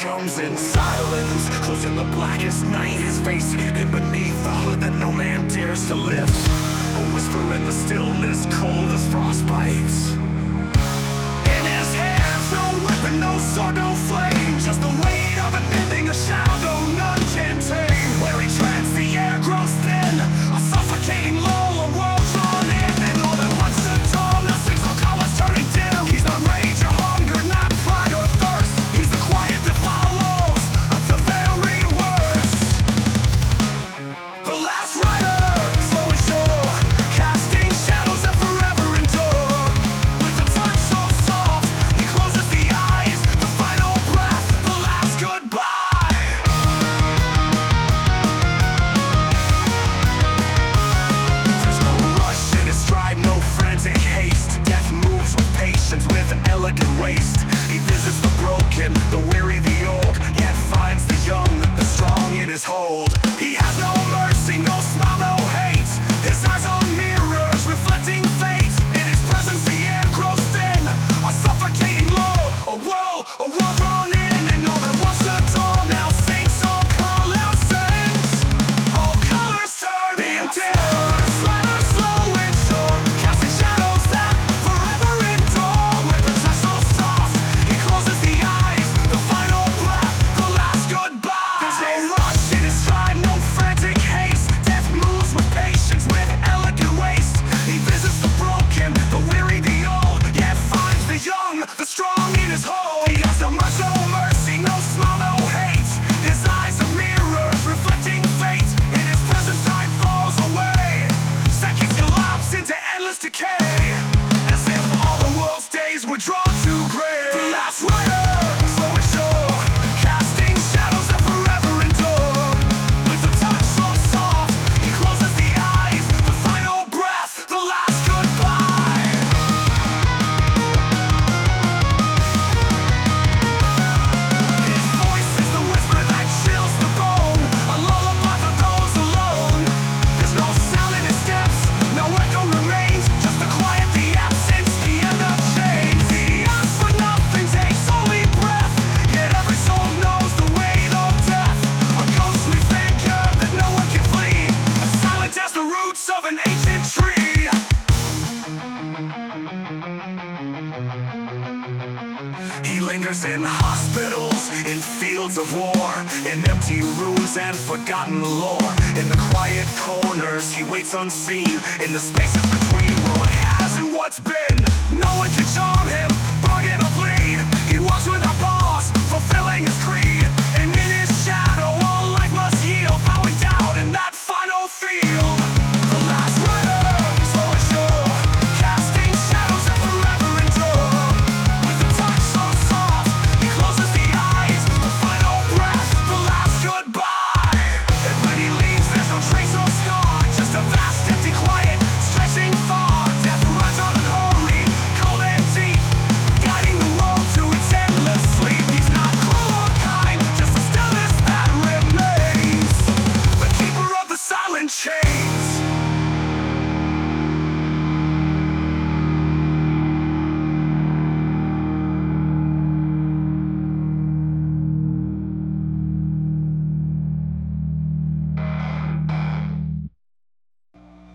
comes in silence, closing the blackest night. His face hidden beneath the hood that no man dares to lift. A whisper in the stillness, cold as frostbites. In his hands, no weapon, no sword, no flame, just the weight of an ending, a shadow none can tame. Where he treads, the air grows thin, a suffocating lull, a world drawn in. And all that wants to dawn, the signal colors turning dim. He's not rage or hunger, not pride or thirst. He's the quiet that follows, of the very worst. The last rider, slow and sure, casting shadows that forever endure. With a touch so soft, he closes the eyes, the final breath, the last goodbye. There's no rush in his stride, no frantic haste. Death moves with patience, with an elegant waste. He visits the broken, the weary, the old, yet finds the young, the strong in his hold. He has no mercy, no smile, no hate. His eyes are mirrors reflecting fate. In his presence the air grows thin, a suffocating lull, a world drawn in. And all that wants to dawn now sinks, all colors sense, all colors turning dim. Rider slow and sure, casting shadows that forever endure. With a touch so soft, he closes the eyes, the final breath, the last goodbye. There's no rush in his stride, no frantic haste. Death moves with patience, with elegant waste. He visits the broken, the weary, the old, yet finds the young, the strong in his hold. He has no much, no mercy, no smile, no hate. His eyes are mirrors reflecting fate. In his presence time falls away, seconds elapse into endless decay, as if all the world's days were drawn to gray. The last rider, slow and sure, casting shadows that forever endure. With a touch so soft, he closes the eyes, the final breath, the last goodbye. His voice is the whisper that chills the bone, a lullaby for those alone. There's no sound in his steps, no echo remains, just the quiet, the absence, the end of change. He asks for nothing, takes only breath, yet every soul knows the weight of death. A ghostly figure that no one can flee, as silent as the roots of an ancient tree. He lingers in hospitals, in fields of war, in empty rooms and forgotten lore. In the quiet corners he waits unseen, in the spaces between what has and what's been. No one can charm him.